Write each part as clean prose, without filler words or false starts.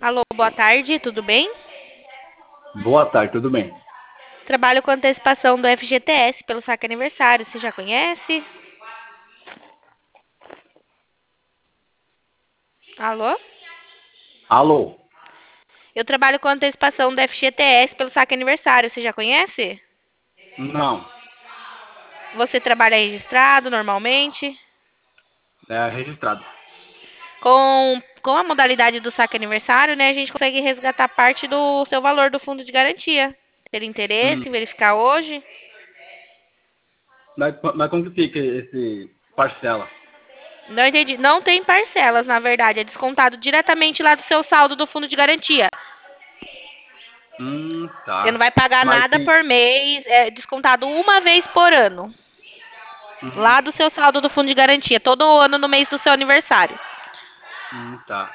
Alô, boa tarde, tudo bem? Boa tarde, tudo bem? Trabalho com antecipação do FGTS pelo saque aniversário, você já conhece? Alô? Alô? Eu trabalho com antecipação do FGTS pelo saque aniversário, você já conhece? Não, Você trabalha registrado normalmente? é registrado. Com a modalidade do saque aniversário, né, a gente consegue resgatar parte do seu valor do fundo de garantia. Ter Hum, interesse em verificar hoje? mas como que fica esse parcela? Não entendi. Não tem parcelas, na verdade. É descontado diretamente lá do seu saldo do fundo de garantia. Você não Tá. vai pagar Mas nada tem. por mês, é descontado uma vez por ano. Uhum, Lá do seu saldo do fundo de garantia, todo ano no mês do seu aniversário. tá.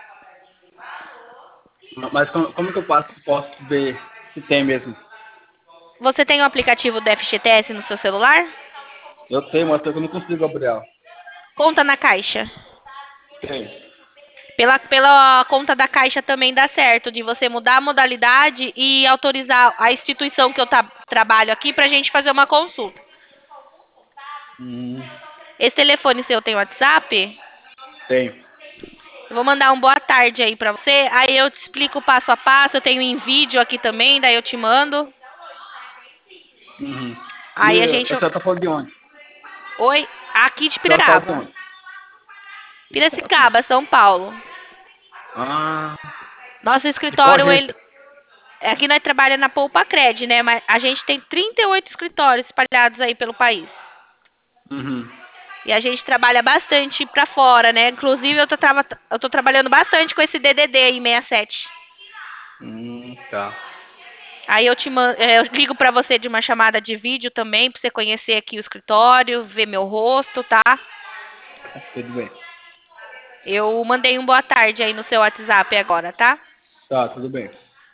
Mas como que eu posso ver se tem mesmo? Você tem o aplicativo do FGTS no seu celular? Eu tenho, mas eu não consigo abrir ela. Conta na Caixa. Tem. Pela conta da Caixa também dá certo de você mudar a modalidade e autorizar a instituição que eu trabalho aqui para a gente fazer uma consulta. Hum, Esse telefone seu tem WhatsApp? tem. Eu vou mandar um boa tarde aí pra você. Aí eu te explico o passo a passo. Eu tenho em vídeo aqui também, daí eu te mando. Uhum. Aí E a gente. a senhora tá falando de onde? Oi, aqui de A senhora fala de Piracicaba. onde? Piracicaba, São Paulo. Ah, Nosso de qual escritório, ele. agência? Aqui nós trabalhamos na Poupa Cred, né? Mas a gente tem 38 escritórios espalhados aí pelo país. Uhum. E a gente trabalha bastante pra fora, né? Inclusive, eu tô trabalhando bastante com esse DDD aí, 67. Tá. Aí eu ligo pra você de uma chamada de vídeo também, pra você conhecer aqui o escritório, ver meu rosto, tá? Tudo bem. Eu mandei um boa tarde aí no seu WhatsApp agora, tá? Tá, tudo bem.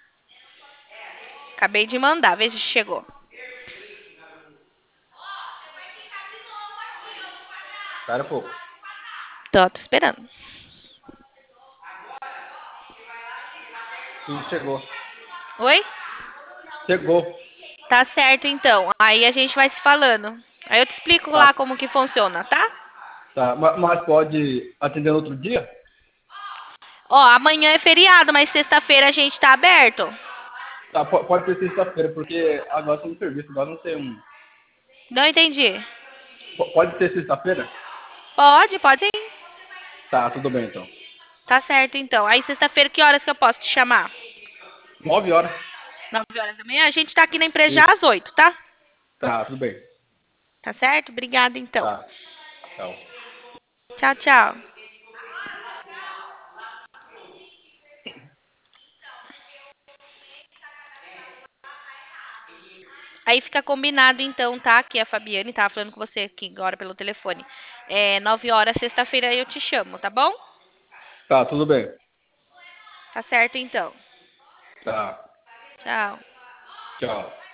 Acabei de mandar, vê se chegou. Espera um pouco. Tô esperando. Sim, chegou. Oi? Chegou. Tá certo então. Aí a gente vai se falando. Aí eu te explico Tá, lá como que funciona, tá? tá. Mas pode atender no outro dia? Ó, amanhã é feriado, mas sexta-feira a gente tá aberto. Tá, pode ser sexta-feira, porque agora estou no serviço, agora não tem um. Não entendi. Pode ser sexta-feira? Pode sim. Tá, tudo bem então. Tá certo então. Aí sexta-feira que horas que eu posso te chamar? 9 horas. 9 horas da manhã? A gente tá aqui na empresa já Isso. às 8, tá? Tá, tudo bem. Tá certo? Obrigada então. Tá, tchau. Tchau, tchau. Aí fica combinado então, tá? Que a Fabiane tava falando com você aqui agora pelo telefone. É 9 horas, sexta-feira eu te chamo, tá bom? Tá, tudo bem. Tá certo então. Tá, Tchau. tchau.